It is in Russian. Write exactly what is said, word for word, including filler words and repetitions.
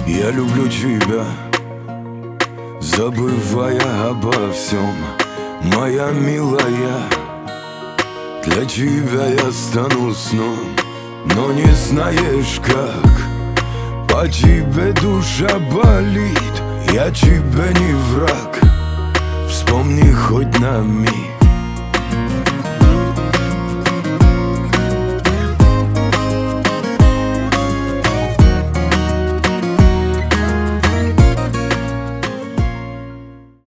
Я люблю тебя, забывая обо всем, моя милая. Для тебя я стану сном, но не знаешь как. По тебе душа болит, я тебе не враг. Вспомни хоть на миг